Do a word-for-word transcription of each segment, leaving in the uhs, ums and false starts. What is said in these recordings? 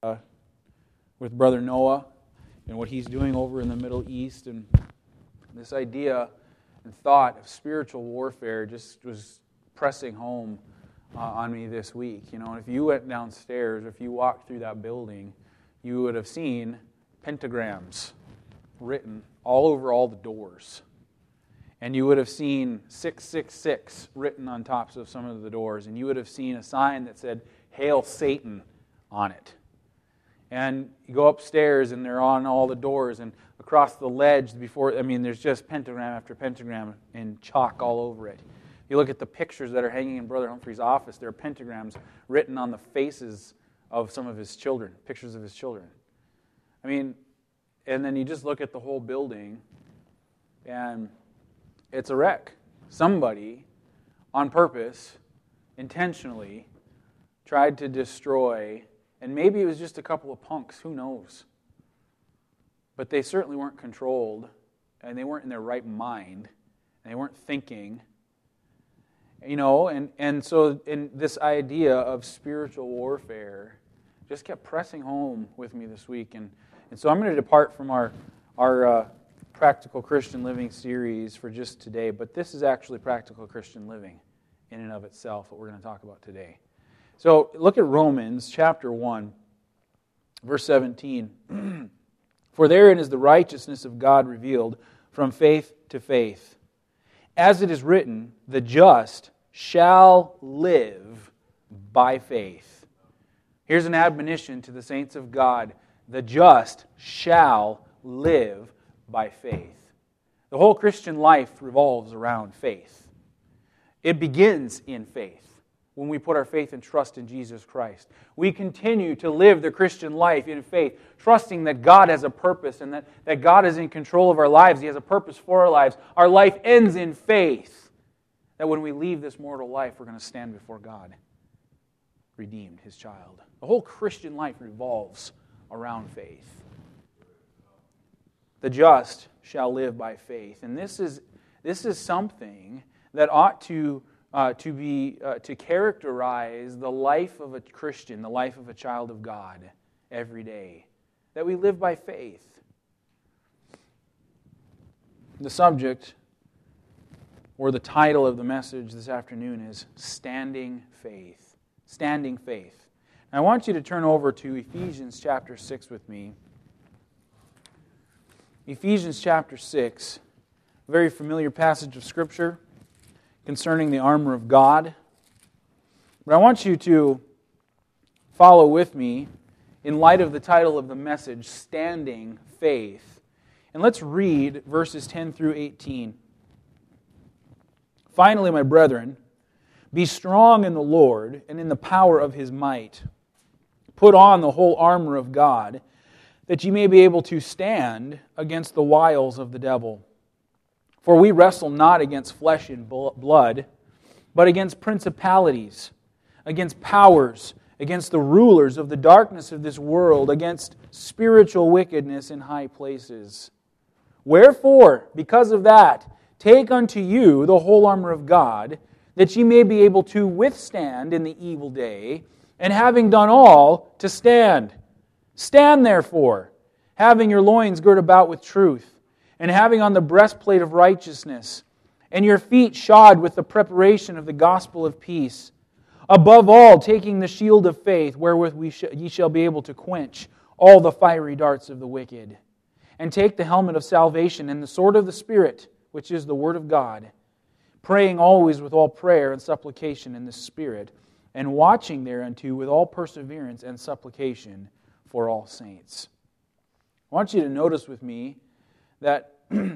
uh, with Brother Noah and what he's doing over in the Middle East, and this idea and thought of spiritual warfare just was pressing home uh, on me this week. You know, and if you went downstairs, if you walked through that building, you would have seen pentagrams written all over all the doors. And you would have seen six six six written on tops of some of the doors. And you would have seen a sign that said, "Hail Satan," on it. And you go upstairs and they're on all the doors, and across the ledge before, I mean, there's just pentagram after pentagram and chalk all over it. You look at the pictures that are hanging in Brother Humphrey's office, there are pentagrams written on the faces of some of his children, pictures of his children. I mean, and then you just look at the whole building, and it's a wreck. Somebody, on purpose, intentionally, tried to destroy, and maybe it was just a couple of punks, who knows? But they certainly weren't controlled, and they weren't in their right mind, and they weren't thinking. You know, and, and so in this idea of spiritual warfare just kept pressing home with me this week. And, and so I'm going to depart from our, our uh, Practical Christian Living series for just today, but this is actually Practical Christian Living in and of itself, what we're going to talk about today. So look at Romans chapter one, verse seventeen. "For therein is the righteousness of God revealed from faith to faith. As it is written, the just shall live by faith." Here's an admonition to the saints of God. The just shall live by faith. The whole Christian life revolves around faith. It begins in faith. When we put our faith and trust in Jesus Christ, we continue to live the Christian life in faith, trusting that God has a purpose and that, that God is in control of our lives. He has a purpose for our lives. Our life ends in faith, that when we leave this mortal life, we're going to stand before God, redeemed, His child. The whole Christian life revolves around faith. The just shall live by faith. And this is, this is something that ought to Uh, to be uh, to characterize the life of a Christian, the life of a child of God every day, that we live by faith. The subject, or the title of the message this afternoon, is Standing Faith. Standing Faith. And I want you to turn over to Ephesians chapter six with me. Ephesians chapter six, a very familiar passage of Scripture concerning the armor of God. But I want you to follow with me in light of the title of the message, Standing Faith. And let's read verses ten through eighteen. "Finally, my brethren, be strong in the Lord and in the power of His might. Put on the whole armor of God, that ye may be able to stand against the wiles of the devil. For we wrestle not against flesh and blood, but against principalities, against powers, against the rulers of the darkness of this world, against spiritual wickedness in high places. Wherefore, because of that, take unto you the whole armor of God, that ye may be able to withstand in the evil day, and having done all, to stand. Stand therefore, having your loins girt about with truth, and having on the breastplate of righteousness, and your feet shod with the preparation of the gospel of peace. Above all, taking the shield of faith, wherewith we sh- ye shall be able to quench all the fiery darts of the wicked. And take the helmet of salvation and the sword of the Spirit, which is the word of God, praying always with all prayer and supplication in the Spirit, and watching thereunto with all perseverance and supplication for all saints." I want you to notice with me that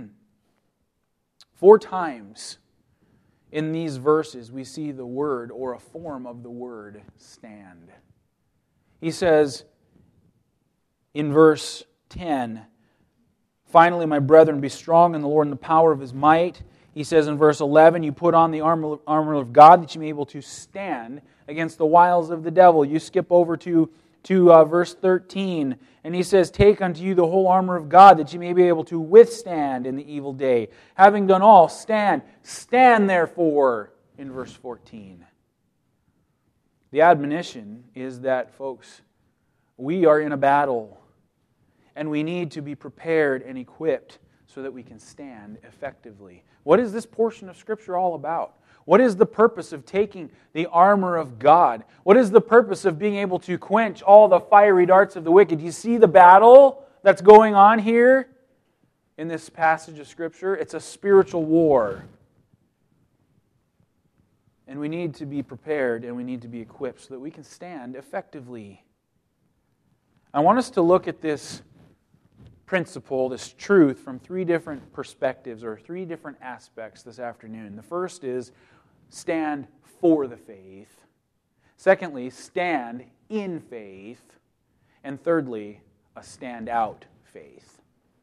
four times in these verses we see the word, or a form of the word, stand. He says in verse ten, "Finally, my brethren, be strong in the Lord and the power of His might." He says in verse eleven, "You put on the armor, armor of God, that you may be able to stand against the wiles of the devil." You skip over to to uh, verse thirteen, and he says, "Take unto you the whole armor of God, that you may be able to withstand in the evil day. Having done all, stand. Stand therefore," in verse fourteen. The admonition is that, folks, We are in a battle, and we need to be prepared and equipped so that we can stand effectively. What is this portion of Scripture all about? What is the purpose of taking the armor of God? What is the purpose of being able to quench all the fiery darts of the wicked? Do you see the battle that's going on here in this passage of Scripture? It's a spiritual war. And we need to be prepared and we need to be equipped so that we can stand effectively. I want us to look at this principle, this truth, from three different perspectives or three different aspects this afternoon. The first is stand for the faith. Secondly, stand in faith. And thirdly, a stand out faith.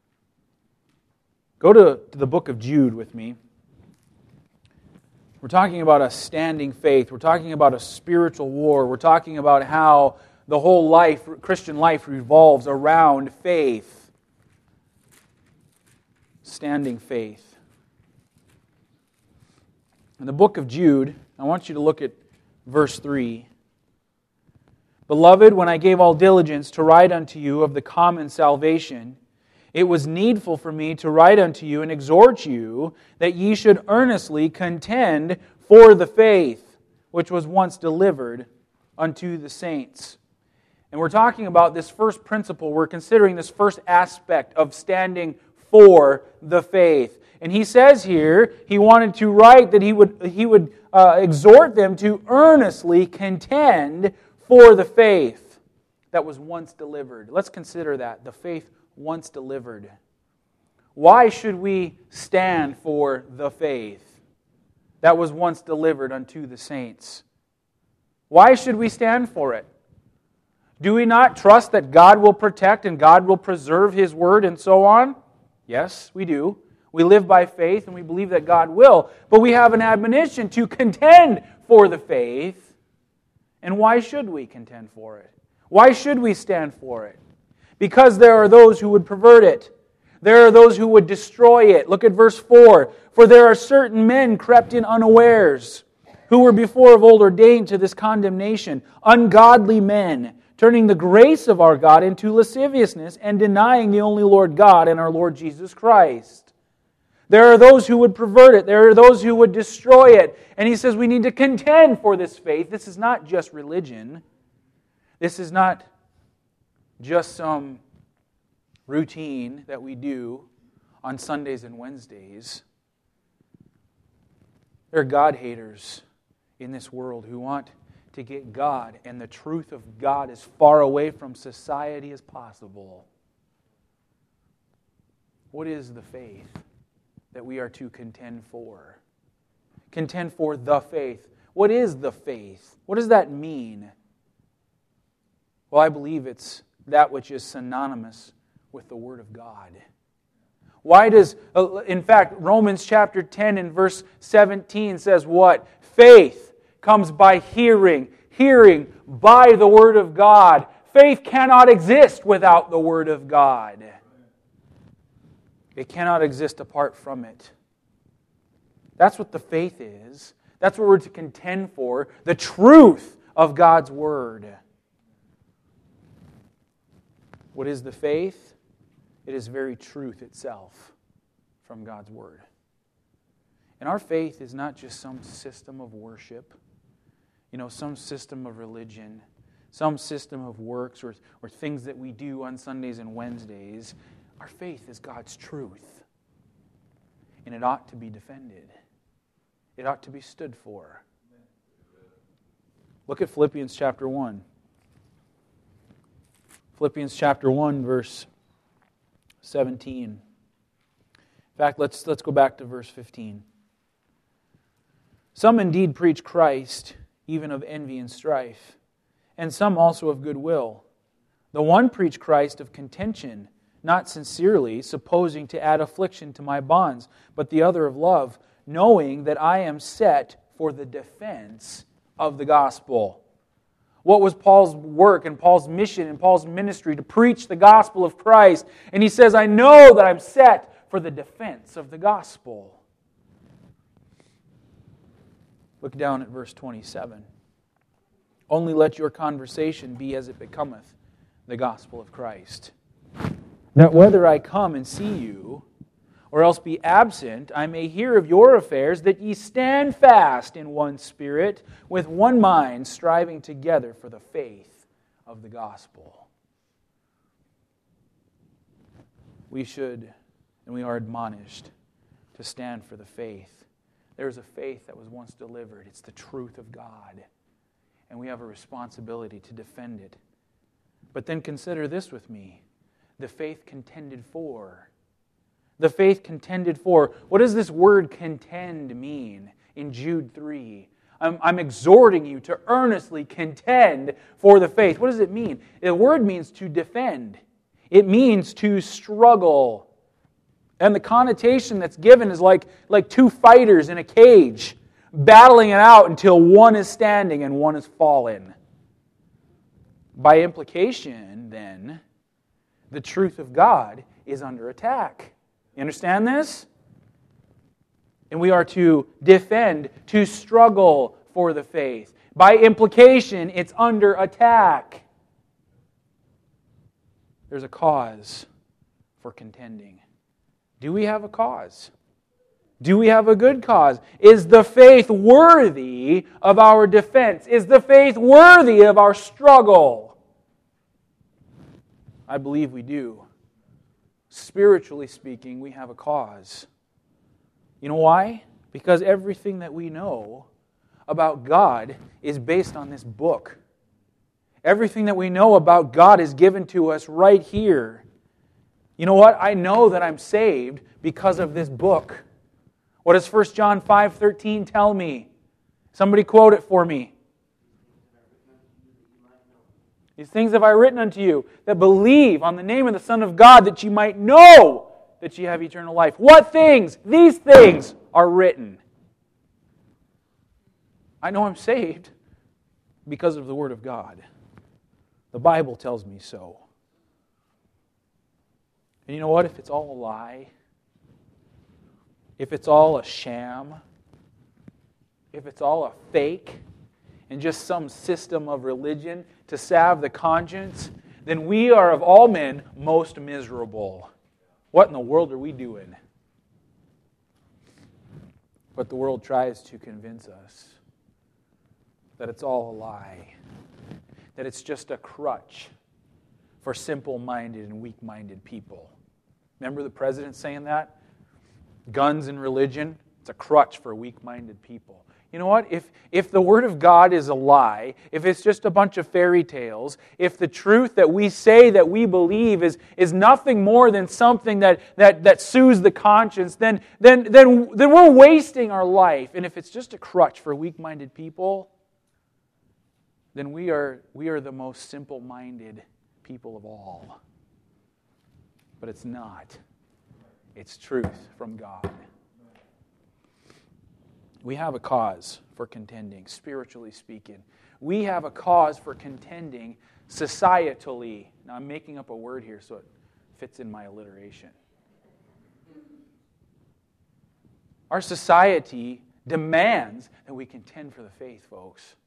Go to, to the book of Jude with me. We're talking about a standing faith. We're talking about a spiritual war. We're talking about how the whole life, Christian life, revolves around faith. Standing faith. In the book of Jude, I want you to look at verse three. Beloved, when I gave all diligence to write unto you of the common salvation, it was needful for me to write unto you and exhort you that ye should earnestly contend for the faith which was once delivered unto the saints. And we're talking about this first principle. We're considering this first aspect of standing for the faith. And he says here, he wanted to write that he would, he would uh, exhort them to earnestly contend for the faith that was once delivered. Let's consider that, the faith once delivered. Why should we stand for the faith that was once delivered unto the saints? Why should we stand for it? Do we not trust that God will protect and God will preserve His word and so on? Yes, we do. We live by faith and we believe that God will. But we have an admonition to contend for the faith. And why should we contend for it? Why should we stand for it? Because there are those who would pervert it. There are those who would destroy it. Look at verse four. For there are certain men crept in unawares, who were before of old ordained to this condemnation, ungodly men, turning the grace of our God into lasciviousness and denying the only Lord God and our Lord Jesus Christ. There are those who would pervert it. There are those who would destroy it. And he says we need to contend for this faith. This is not just religion. This is not just some routine that we do on Sundays and Wednesdays. There are God-haters in this world who want to get God and the truth of God as far away from society as possible. What is the faith that we are to contend for? Contend for the faith. What is the faith? What does that mean? Well, I believe it's that which is synonymous with the Word of God. Why does, in fact, Romans chapter ten and verse seventeen says what? Faith comes by hearing, hearing by the Word of God. Faith cannot exist without the Word of God. It cannot exist apart from it. That's what the faith is. That's what we're to contend for, the truth of God's Word. What is the faith? It is very truth itself from God's Word. And our faith is not just some system of worship, you know, some system of religion, some system of works or, or things that we do on Sundays and Wednesdays. Our faith is God's truth. And it ought to be defended. It ought to be stood for. Look at Philippians chapter one. Philippians chapter one, verse seventeen. In fact, let's, let's go back to verse fifteen. Some indeed preach Christ, even of envy and strife, and some also of goodwill. The one preach Christ of contention, not sincerely, supposing to add affliction to my bonds, but the other of love, knowing that I am set for the defense of the gospel. What was Paul's work and Paul's mission and Paul's ministry? To preach the gospel of Christ. And he says, I know that I'm set for the defense of the gospel. Look down at verse twenty-seven. Only let your conversation be as it becometh the gospel of Christ. That whether I come and see you, or else be absent, I may hear of your affairs, that ye stand fast in one spirit, with one mind, striving together for the faith of the gospel. We should, and we are admonished, to stand for the faith. There is a faith that was once delivered. It's the truth of God. And we have a responsibility to defend it. But then consider this with me. The faith contended for. The faith contended for. What does this word contend mean in Jude three? I'm, I'm exhorting you to earnestly contend for the faith. What does it mean? The word means to defend. It means to struggle. And the connotation that's given is like, like two fighters in a cage, battling it out until one is standing and one is fallen. By implication, then, the truth of God is under attack. You understand this? And we are to defend, to struggle for the faith. By implication, it's under attack. There's a cause for contending. Do we have a cause? Do we have a good cause? Is the faith worthy of our defense? Is the faith worthy of our struggle? I believe we do. Spiritually speaking, we have a cause. You know why? Because everything that we know about God is based on this book. Everything that we know about God is given to us right here. You know what? I know that I'm saved because of this book. What does First John five thirteen tell me? Somebody quote it for me. These things have I written unto you, that believe on the name of the Son of God, that ye might know that ye have eternal life. What things? These things are written. I know I'm saved because of the Word of God. The Bible tells me so. And you know what? If it's all a lie, if it's all a sham, if it's all a fake, and just some system of religion to salve the conscience, then we are of all men most miserable. What in the world are we doing? But the world tries to convince us that it's all a lie, that it's just a crutch for simple-minded and weak-minded people. Remember the president saying that? Guns and religion, it's a crutch for weak-minded people. You know what? If, if the Word of God is a lie, if it's just a bunch of fairy tales, if the truth that we say that we believe is, is nothing more than something that, that, that soothes the conscience, then, then, then, then we're wasting our life. And if it's just a crutch for weak-minded people, then we are, we are the most simple-minded people of all. But it's not. It's truth from God. We have a cause for contending, spiritually speaking. We have a cause for contending societally. Now, I'm making up a word here so it fits in my alliteration. Our society demands that we contend for the faith, folks.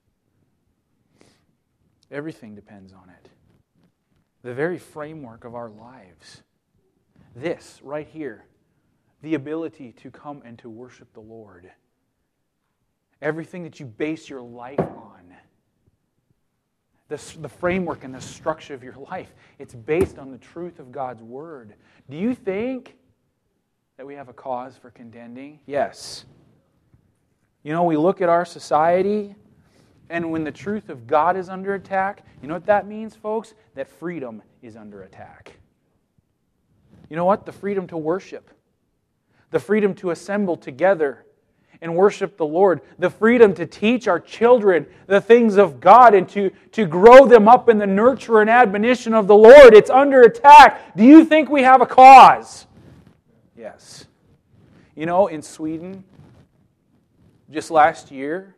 Everything depends on it. The very framework of our lives. This, right here, the ability to come and to worship the Lord. Everything that you base your life on, the, the framework and the structure of your life, it's based on the truth of God's Word. Do you think that we have a cause for contending? Yes. You know, we look at our society, and when the truth of God is under attack, you know what that means, folks? That freedom is under attack. You know what? The freedom to worship. The freedom to assemble together and worship the Lord. The freedom to teach our children the things of God and to, to grow them up in the nurture and admonition of the Lord. It's under attack. Do you think we have a cause? Yes. You know, in Sweden, just last year,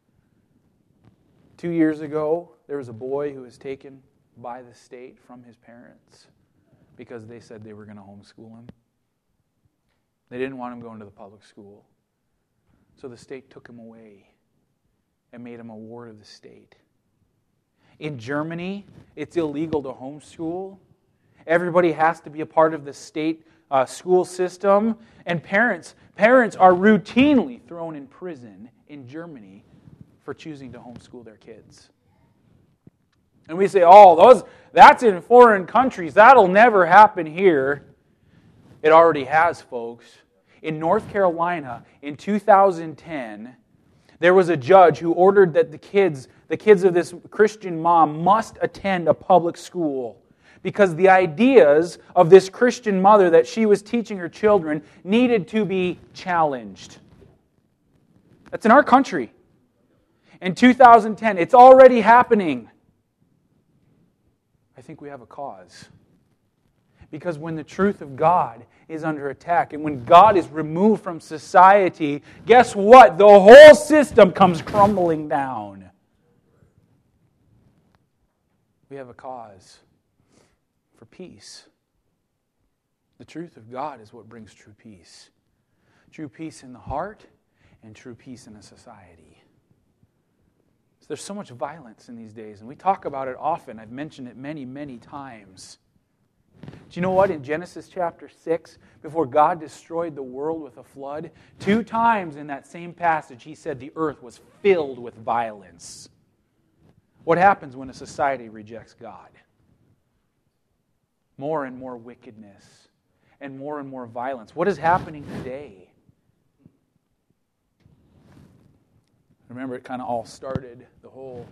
two years ago, there was a boy who was taken by the state from his parents because they said they were going to homeschool him. They didn't want him going to the public school. So the state took him away and made him a ward of the state. In Germany, it's illegal to homeschool. Everybody has to be a part of the state uh, school system. And parents, parents are routinely thrown in prison in Germany for choosing to homeschool their kids. And we say, oh, those that's in foreign countries. That'll never happen here. It already has, folks. In North Carolina, in two thousand ten, there was a judge who ordered that the kids, the kids of this Christian mom must attend a public school because the ideas of this Christian mother that she was teaching her children needed to be challenged. That's in our country. In two thousand ten, it's already happening. I think we have a cause. Because when the truth of God is under attack and when God is removed from society, guess what? The whole system comes crumbling down. We have a cause for peace. The truth of God is what brings true peace. True peace in the heart and true peace in a society. So there's so much violence in these days, and we talk about it often. I've mentioned it many, many times. Do you know what? In Genesis chapter six, before God destroyed the world with a flood, two times in that same passage, He said the earth was filled with violence. What happens when a society rejects God? More and more wickedness and more and more violence. What is happening today? Remember, it kind of all started, the whole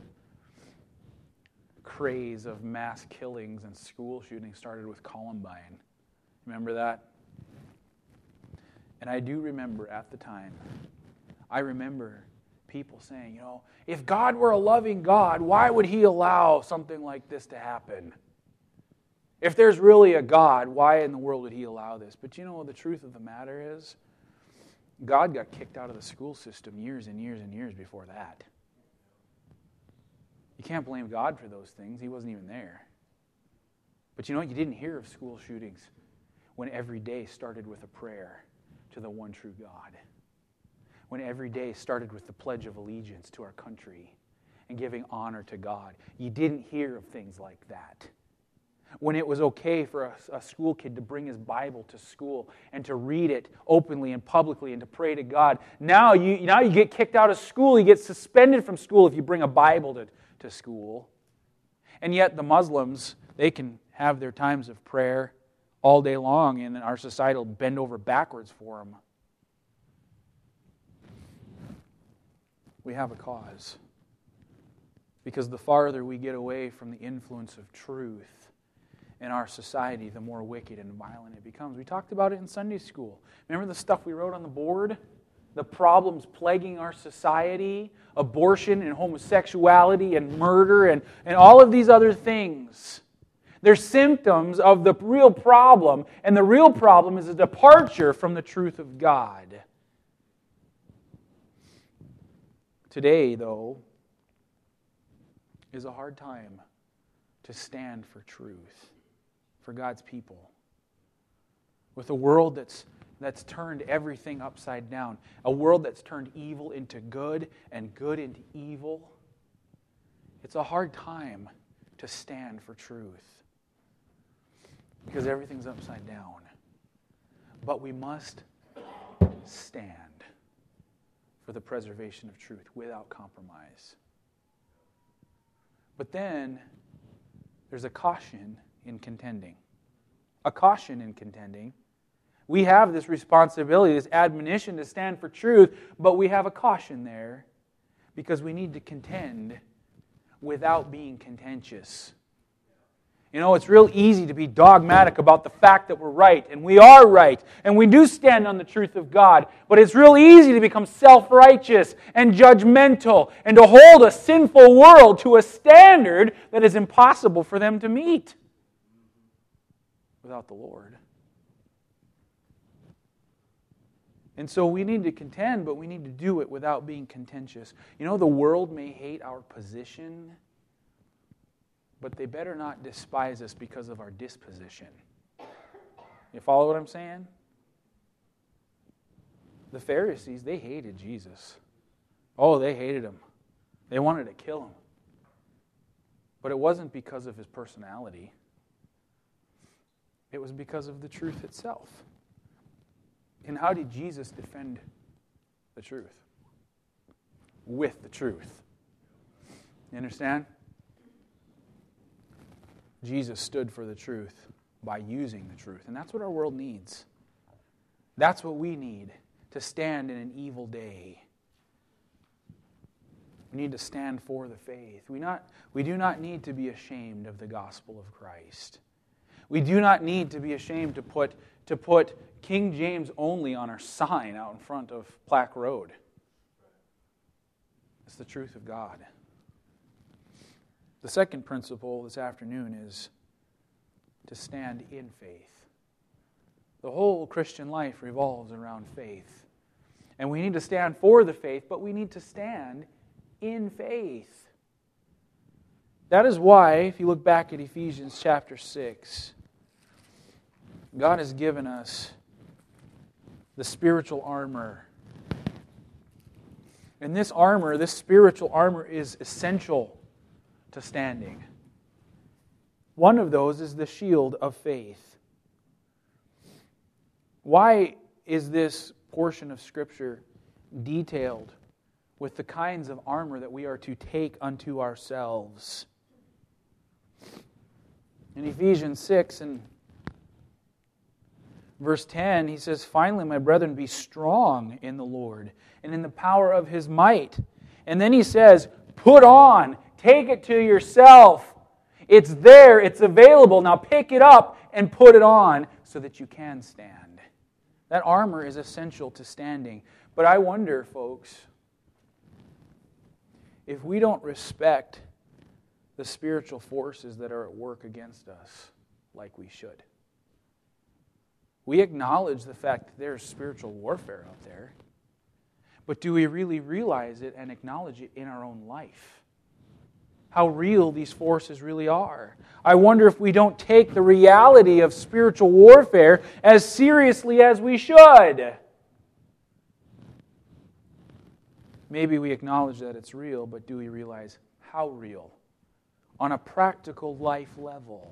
craze of mass killings and school shootings started with Columbine. Remember that? And I do remember at the time, I remember people saying, you know, if God were a loving God, why would He allow something like this to happen? If there's really a God, why in the world would He allow this? But you know what the truth of the matter is? God got kicked out of the school system years and years and years before that. You can't blame God for those things. He wasn't even there. But you know what? You didn't hear of school shootings when every day started with a prayer to the one true God. When every day started with the pledge of allegiance to our country and giving honor to God. You didn't hear of things like that. When it was okay for a, a school kid to bring his Bible to school and to read it openly and publicly and to pray to God. Now you, now you get kicked out of school. You get suspended from school if you bring a Bible to, to school. And yet the Muslims, they can have their times of prayer all day long and our society will bend over backwards for them. We have a cause. Because the farther we get away from the influence of truth in our society, the more wicked and violent it becomes. We talked about it in Sunday school. Remember the stuff we wrote on the board? The problems plaguing our society, abortion and homosexuality and murder and, and all of these other things. They're symptoms of the real problem, and the real problem is a departure from the truth of God. Today, though, is a hard time to stand for truth, for God's people. With a world that's that's turned everything upside down, a world that's turned evil into good and good into evil, it's a hard time to stand for truth because everything's upside down. But we must stand for the preservation of truth without compromise. But then there's a caution in contending. A caution in contending. We have this responsibility, this admonition to stand for truth, but we have a caution there because we need to contend without being contentious. You know, it's real easy to be dogmatic about the fact that we're right, and we are right, and we do stand on the truth of God, but it's real easy to become self-righteous and judgmental and to hold a sinful world to a standard that is impossible for them to meet without the Lord. And so we need to contend, but we need to do it without being contentious. You know, the world may hate our position, but they better not despise us because of our disposition. You follow what I'm saying? The Pharisees, they hated Jesus. Oh, they hated him. They wanted to kill him. But it wasn't because of his personality. It was because of the truth itself. And how did Jesus defend the truth? With the truth. You understand? Jesus stood for the truth by using the truth. And that's what our world needs. That's what we need to stand in an evil day. We need to stand for the faith. We, not, we do not need to be ashamed of the gospel of Christ. We do not need to be ashamed to put, to put King James only on our sign out in front of Plaque Road. It's the truth of God. The second principle this afternoon is to stand in faith. The whole Christian life revolves around faith. And we need to stand for the faith, but we need to stand in faith. That is why, if you look back at Ephesians chapter six, God has given us the spiritual armor. And this armor, this spiritual armor, is essential to standing. One of those is the shield of faith. Why is this portion of Scripture detailed with the kinds of armor that we are to take unto ourselves? In Ephesians six and verse ten, he says, "Finally, my brethren, be strong in the Lord and in the power of His might." And then he says, put on, take it to yourself. It's there, it's available. Now pick it up and put it on so that you can stand. That armor is essential to standing. But I wonder, folks, if we don't respect the spiritual forces that are at work against us like we should. We acknowledge the fact that there's spiritual warfare out there, but do we really realize it and acknowledge it in our own life? How real these forces really are. I wonder if we don't take the reality of spiritual warfare as seriously as we should. Maybe we acknowledge that it's real, but do we realize how real? On a practical life level.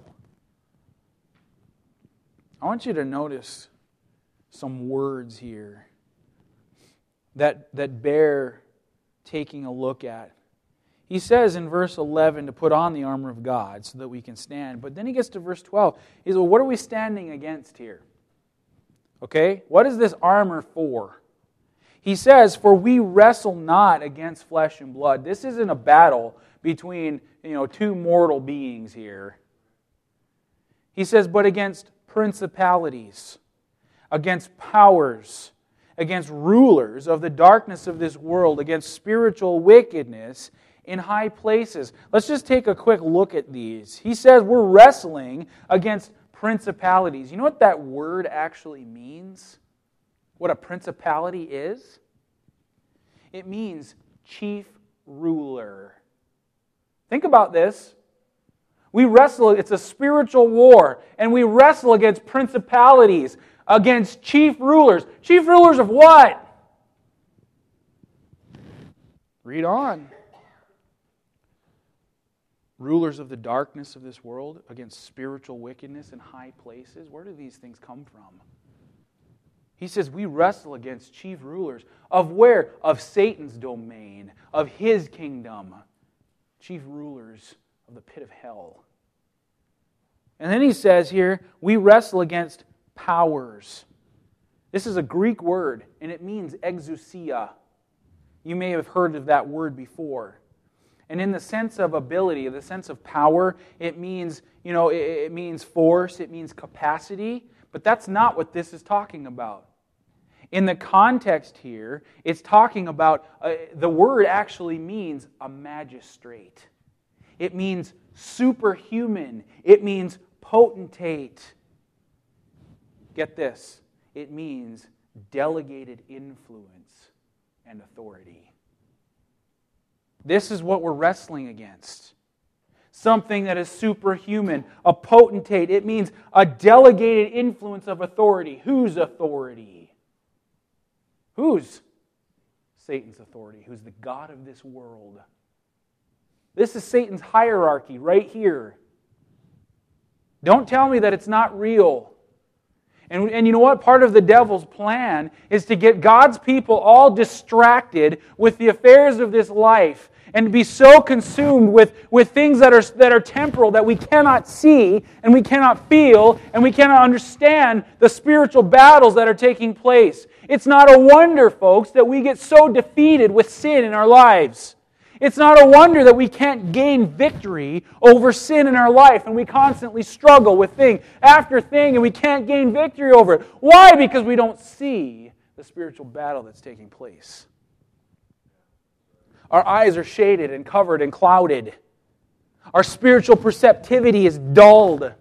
I want you to notice some words here that, that bear taking a look at. He says in verse eleven to put on the armor of God so that we can stand. But then he gets to verse twelve. He says, well, what are we standing against here? Okay? What is this armor for? He says, for we wrestle not against flesh and blood. This isn't a battle between, you know, two mortal beings here. He says, but against principalities, against powers, against rulers of the darkness of this world, against spiritual wickedness in high places. Let's just take a quick look at these. He says we're wrestling against principalities. You know what that word actually means? What a principality is? It means chief ruler. Think about this. We wrestle, it's a spiritual war, and we wrestle against principalities, against chief rulers. Chief rulers of what? Read on. Rulers of the darkness of this world, against spiritual wickedness in high places. Where do these things come from? He says we wrestle against chief rulers. Of where? Of Satan's domain, of his kingdom. Chief rulers of the pit of hell. And then he says here, we wrestle against powers. This is a Greek word, and it means exousia. You may have heard of that word before. And in the sense of ability, the sense of power, it means, you know, it, it means force, it means capacity, but that's not what this is talking about. In the context here, it's talking about, uh, the word actually means a magistrate. It means superhuman. It means potentate. Get this. It means delegated influence and authority. This is what we're wrestling against. Something that is superhuman, a potentate. It means a delegated influence of authority. Whose authority? Whose? Satan's authority, who's the god of this world. This is Satan's hierarchy right here. Don't tell me that it's not real. And, and you know what? Part of the devil's plan is to get God's people all distracted with the affairs of this life and to be so consumed with, with things that are, that are temporal that we cannot see and we cannot feel and we cannot understand the spiritual battles that are taking place. It's not a wonder, folks, that we get so defeated with sin in our lives. It's not a wonder that we can't gain victory over sin in our life and we constantly struggle with thing after thing and we can't gain victory over it. Why? Because we don't see the spiritual battle that's taking place. Our eyes are shaded and covered and clouded. Our spiritual perceptivity is dulled.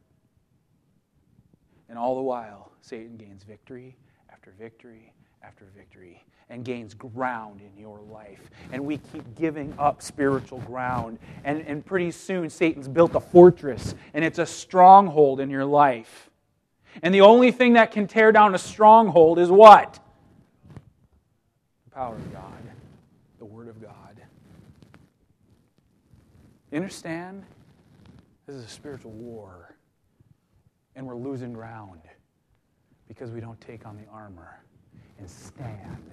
And all the while, Satan gains victory after victory after victory and gains ground in your life. And we keep giving up spiritual ground. And, and pretty soon, Satan's built a fortress, and it's a stronghold in your life. And the only thing that can tear down a stronghold is what? The power of God. The Word of God. You understand? This is a spiritual war. And we're losing ground because we don't take on the armor and stand.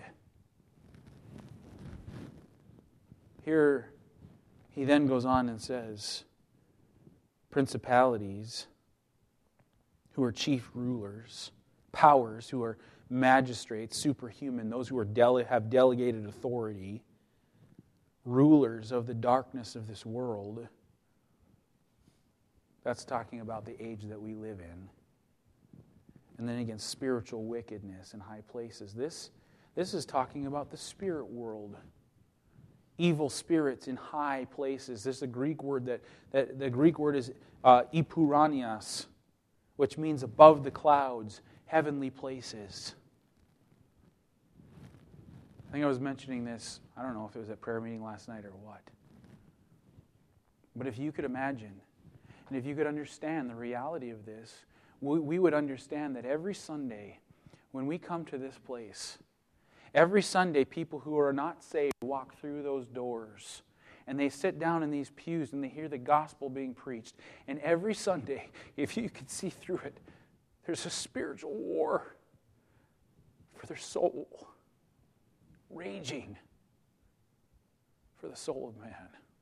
Here, he then goes on and says, principalities who are chief rulers, powers who are magistrates, superhuman, those who are dele- have delegated authority, rulers of the darkness of this world. That's talking about the age that we live in. And then again, spiritual wickedness in high places. This, this is talking about the spirit world. Evil spirits in high places. This is a Greek word that, that the Greek word is uh, epuranias, which means above the clouds, heavenly places. I think I was mentioning this, I don't know if it was at prayer meeting last night or what. But if you could imagine, and if you could understand the reality of this, we, we would understand that every Sunday, when we come to this place, every Sunday people who are not saved walk through those doors. And they sit down in these pews and they hear the gospel being preached. And every Sunday, if you could see through it, there's a spiritual war for their soul. Raging for the soul of man.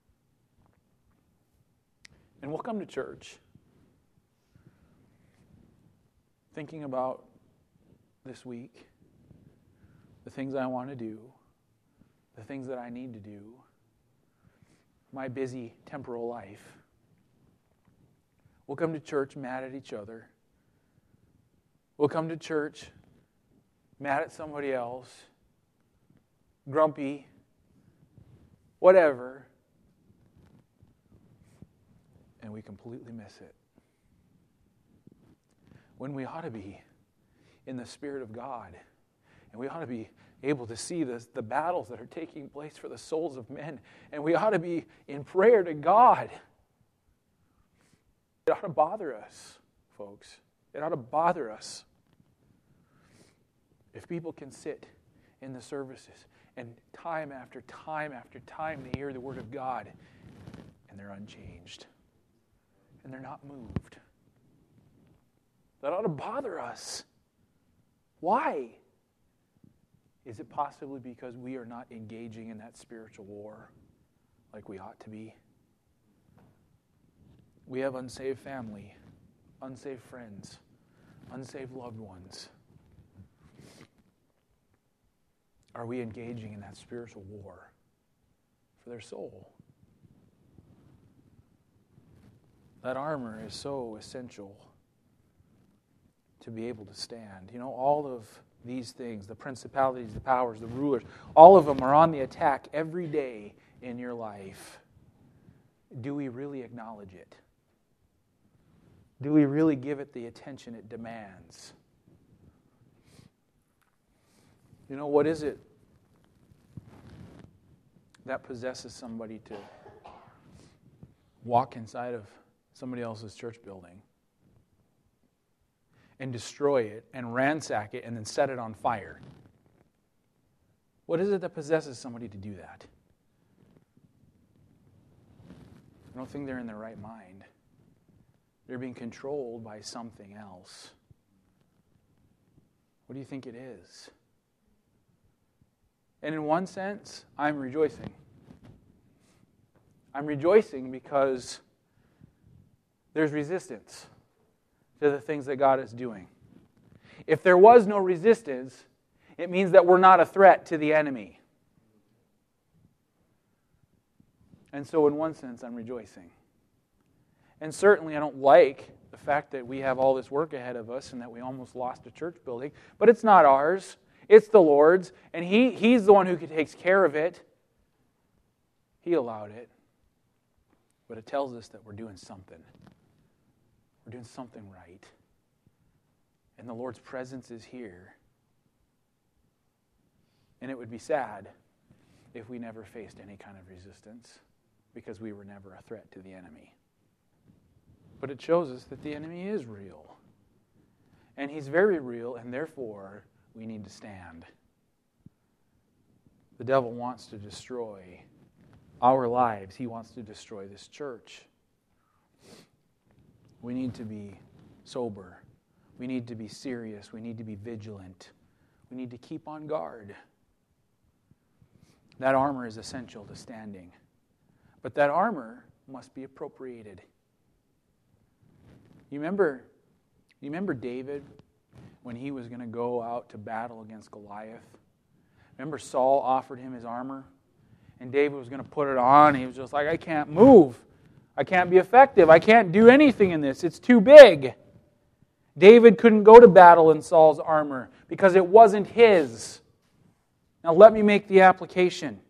And we'll come to church thinking about this week, the things I want to do, the things that I need to do, my busy temporal life. We'll come to church mad at each other. We'll come to church mad at somebody else, grumpy, whatever, and we completely miss it. When we ought to be in the Spirit of God, and we ought to be able to see the, the battles that are taking place for the souls of men, and we ought to be in prayer to God. It ought to bother us, folks. It ought to bother us. If people can sit in the services and time after time after time they hear the Word of God and they're unchanged and they're not moved, that ought to bother us. Why? Is it possibly because we are not engaging in that spiritual war like we ought to be? We have unsaved family, unsaved friends, unsaved loved ones. Are we engaging in that spiritual war for their soul? That armor is so essential to be able to stand. You know, all of these things, the principalities, the powers, the rulers, all of them are on the attack every day in your life. Do we really acknowledge it? Do we really give it the attention it demands? You know, what is it that possesses somebody to walk inside of somebody else's church building and destroy it and ransack it and then set it on fire? What is it that possesses somebody to do that? don't think they're in their right mind. They're being controlled by something else. What do you think it is? And in one sense, I'm rejoicing. I'm rejoicing because there's resistance to the things that God is doing. If there was no resistance, it means that we're not a threat to the enemy. And so in one sense, I'm rejoicing. And certainly I don't like the fact that we have all this work ahead of us and that we almost lost a church building. But it's not ours. It's the Lord's. And He, He's the one who takes care of it. He allowed it. But it tells us that we're doing something. We're doing something right. And the Lord's presence is here. And it would be sad if we never faced any kind of resistance, because we were never a threat to the enemy. But it shows us that the enemy is real. And he's very real, and therefore we need to stand. The devil wants to destroy our lives. He wants to destroy this church. We need to be sober. We need to be serious. We need to be vigilant. We need to keep on guard. That armor is essential to standing. But that armor must be appropriated. You remember, you remember David when he was going to go out to battle against Goliath? Remember Saul offered him his armor? And David was going to put it on. He was just like, I can't move. I can't be effective. I can't do anything in this. It's too big. David couldn't go to battle in Saul's armor because it wasn't his. Now let me make the application.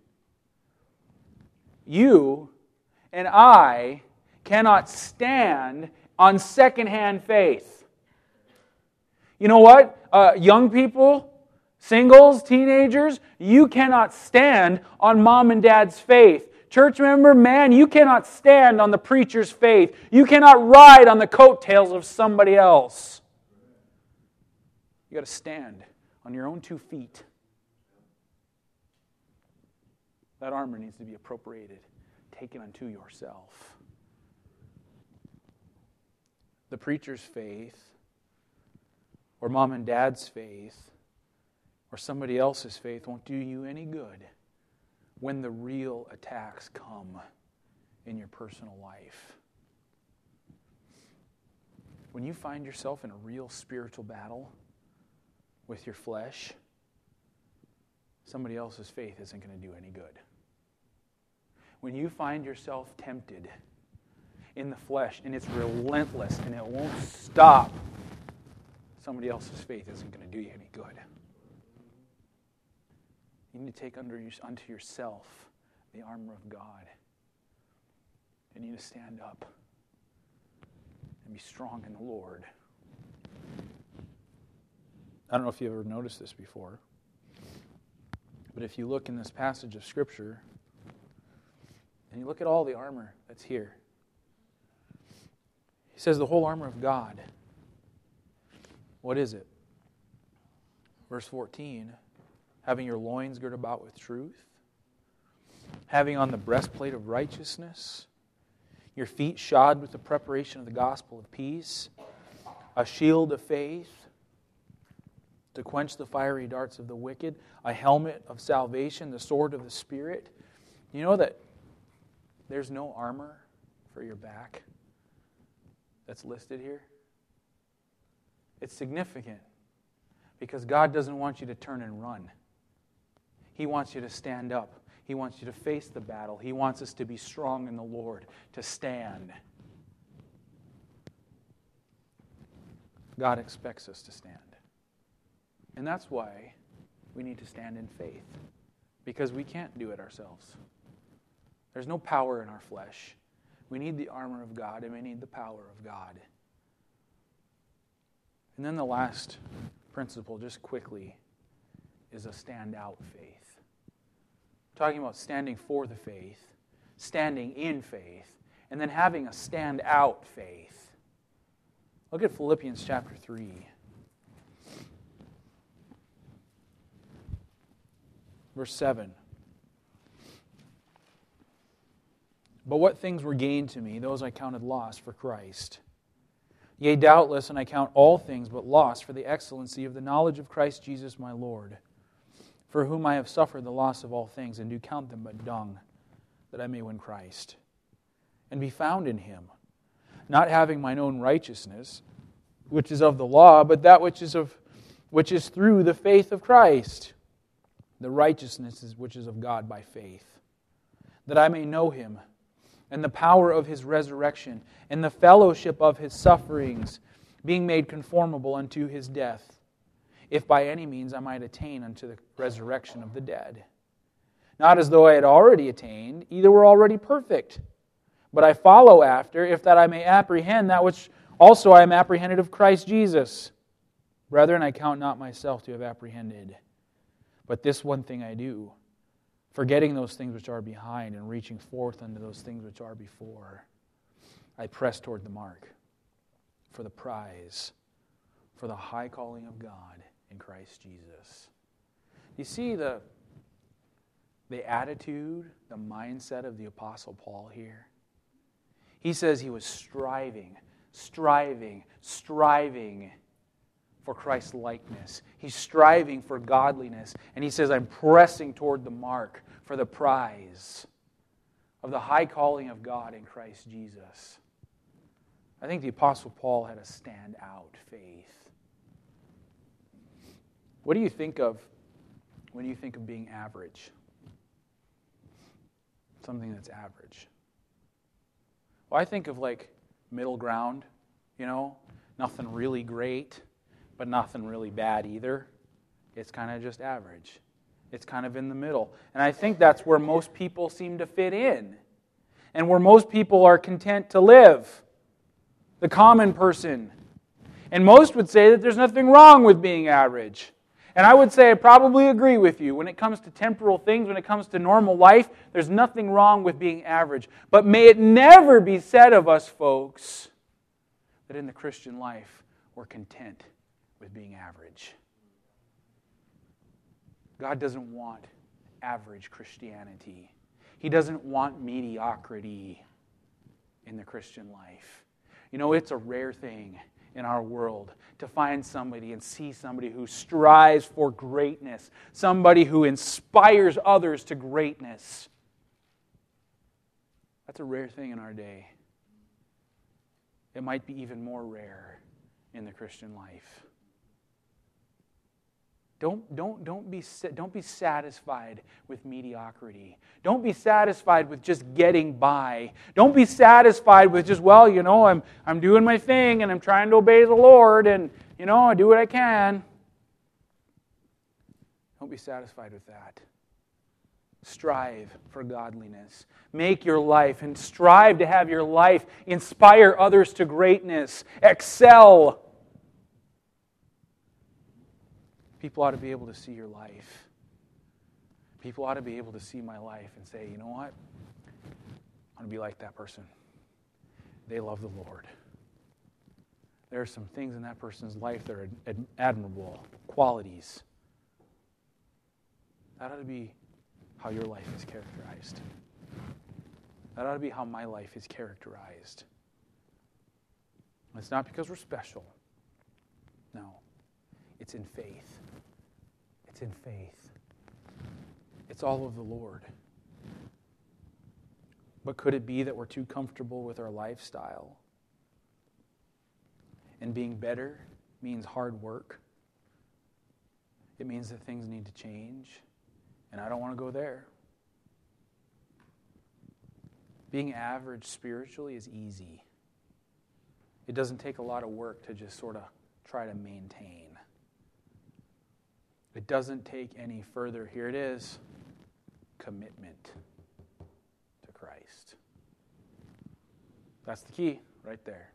You and I cannot stand on secondhand faith. You know what? Uh, young people, singles, teenagers, you cannot stand on mom and dad's faith. Church member, man, you cannot stand on the preacher's faith. You cannot ride on the coattails of somebody else. You got to stand on your own two feet. That armor needs to be appropriated, taken unto yourself. The preacher's faith, or mom and dad's faith, or somebody else's faith won't do you any good when the real attacks come in your personal life. When you find yourself in a real spiritual battle with your flesh, somebody else's faith isn't going to do any good. When you find yourself tempted in the flesh and it's relentless and it won't stop, somebody else's faith isn't going to do you any good. You need to take under you, unto yourself the armor of God. You need to stand up and be strong in the Lord. I don't know if you've ever noticed this before, but if you look in this passage of Scripture, and you look at all the armor that's here, he says the whole armor of God. What is it? Verse fourteen, having your loins girt about with truth, having on the breastplate of righteousness, your feet shod with the preparation of the gospel of peace, a shield of faith to quench the fiery darts of the wicked, a helmet of salvation, the sword of the Spirit. You know that there's no armor for your back that's listed here? It's significant because God doesn't want you to turn and run. He wants you to stand up. He wants you to face the battle. He wants us to be strong in the Lord, to stand. God expects us to stand. And that's why we need to stand in faith, because we can't do it ourselves. There's no power in our flesh. We need the armor of God, and we need the power of God. And then the last principle, just quickly, is a stand-out faith. We're talking about standing for the faith, standing in faith, and then having a stand-out faith. Look at Philippians chapter three. Verse seven. But what things were gained to me, those I counted loss for Christ. Yea, doubtless, and I count all things but loss for the excellency of the knowledge of Christ Jesus my Lord, for whom I have suffered the loss of all things, and do count them but dung, that I may win Christ, and be found in Him, not having mine own righteousness, which is of the law, but that which is of which is through the faith of Christ, the righteousness is which is of God by faith, that I may know Him, and the power of His resurrection, and the fellowship of His sufferings, being made conformable unto His death, if by any means I might attain unto the resurrection of the dead. Not as though I had already attained, either were already perfect, but I follow after, if that I may apprehend that which also I am apprehended of Christ Jesus. Brethren, I count not myself to have apprehended, but this one thing I do, forgetting those things which are behind and reaching forth unto those things which are before, I press toward the mark for the prize, for the high calling of God in Christ Jesus. You see the, the attitude, the mindset of the Apostle Paul here? He says he was striving, striving, striving for Christ's likeness. He's striving for godliness. And he says, I'm pressing toward the mark for the prize of the high calling of God in Christ Jesus. I think the Apostle Paul had a standout faith. What do you think of when you think of being average? Something that's average. Well, I think of like middle ground, you know, nothing really great, but nothing really bad either. It's kind of just average. It's kind of in the middle. And I think that's where most people seem to fit in. And where most people are content to live. The common person. And most would say that there's nothing wrong with being average. And I would say I probably agree with you. When it comes to temporal things, when it comes to normal life, there's nothing wrong with being average. But may it never be said of us, folks, that in the Christian life we're content with being average. God doesn't want average Christianity. He doesn't want mediocrity in the Christian life. You know, it's a rare thing in our world to find somebody and see somebody who strives for greatness, somebody who inspires others to greatness. That's a rare thing in our day. It might be even more rare in the Christian life. Don't, don't, don't, be, don't be satisfied with mediocrity. Don't be satisfied with just getting by. Don't be satisfied with just, well, you know, I'm, I'm doing my thing and I'm trying to obey the Lord and, you know, I do what I can. Don't be satisfied with that. Strive for godliness. Make your life and strive to have your life inspire others to greatness. Excel. People ought to be able to see your life. People ought to be able to see my life and say, you know what? I want to be like that person. They love the Lord. There are some things in that person's life that are ad- admirable qualities. That ought to be how your life is characterized. That ought to be how my life is characterized. It's not because we're special. No. It's in faith. It's in faith. It's all of the Lord. But could it be that we're too comfortable with our lifestyle? And being better means hard work. It means that things need to change. And I don't want to go there. Being average spiritually is easy. It doesn't take a lot of work to just sort of try to maintain. It doesn't take any further, here it is, commitment to Christ. That's the key right there.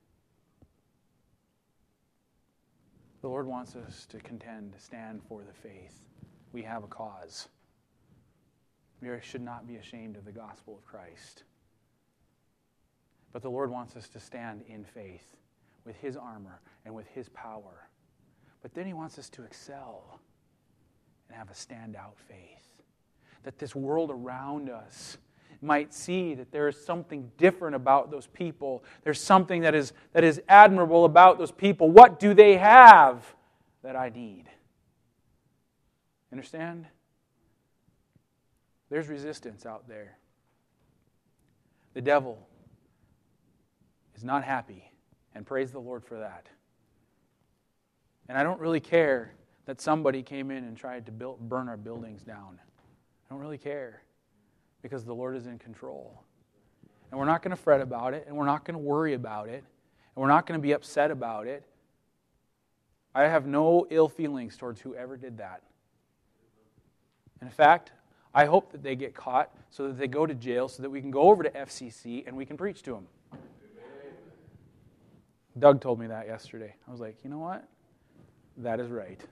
The Lord wants us to contend, to stand for the faith. We have a cause. We should not be ashamed of the gospel of Christ. But the Lord wants us to stand in faith with His armor and with His power. But then He wants us to excel and have a standout faith. That this world around us might see that there is something different about those people. There's something that is, that is admirable about those people. What do they have that I need? Understand? There's resistance out there. The devil is not happy, and praise the Lord for that. And I don't really care that somebody came in and tried to build, burn our buildings down. I don't really care, because the Lord is in control. And we're not going to fret about it, and we're not going to worry about it, and we're not going to be upset about it. I have no ill feelings towards whoever did that. In fact, I hope that they get caught so that they go to jail so that we can go over to F C C and we can preach to them. Amen. Doug told me that yesterday. I was like, you know what? That is right.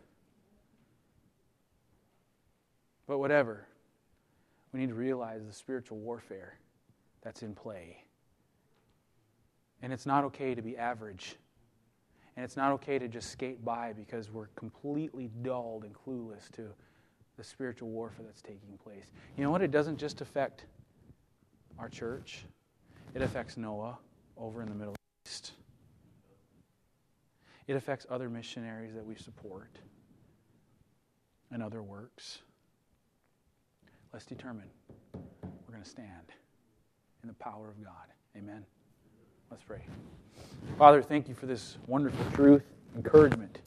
But whatever, we need to realize the spiritual warfare that's in play. And it's not okay to be average. And it's not okay to just skate by because we're completely dulled and clueless to the spiritual warfare that's taking place. You know what? It doesn't just affect our church. It affects Noah over in the Middle East. It affects other missionaries that we support and other works. Let's determine we're going to stand in the power of God. Amen. Let's pray. Father, thank you for this wonderful truth, encouragement,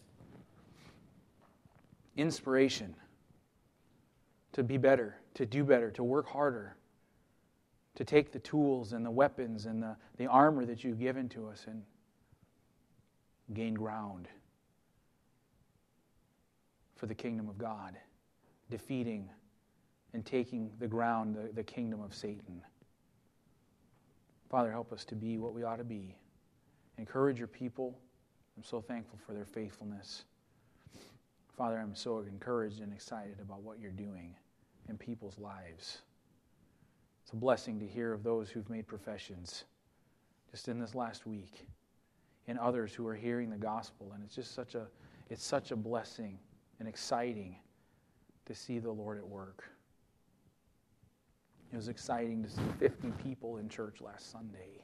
inspiration to be better, to do better, to work harder, to take the tools and the weapons and the, the armor that you've given to us and gain ground for the kingdom of God, defeating and taking the ground, the, the kingdom of Satan. Father, help us to be what we ought to be. Encourage your people. I'm so thankful for their faithfulness. Father, I'm so encouraged and excited about what you're doing in people's lives. It's a blessing to hear of those who've made professions just in this last week, and others who are hearing the gospel, and it's just such a it's such a blessing and exciting to see the Lord at work. It was exciting to see fifty people in church last Sunday.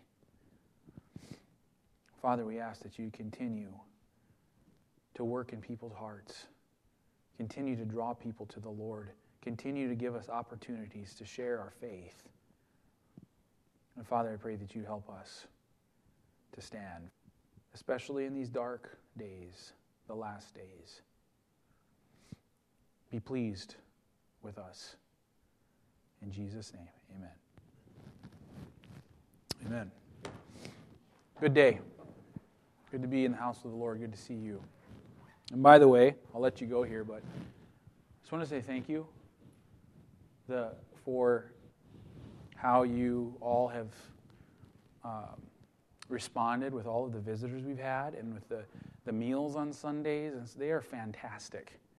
Father, we ask that you continue to work in people's hearts. Continue to draw people to the Lord. Continue to give us opportunities to share our faith. And Father, I pray that you help us to stand, especially in these dark days, the last days. Be pleased with us. In Jesus' name, amen. Amen. Good day. Good to be in the house of the Lord. Good to see you. And by the way, I'll let you go here, but I just want to say thank you the, for how you all have um, responded with all of the visitors we've had and with the, the meals on Sundays. And they are fantastic.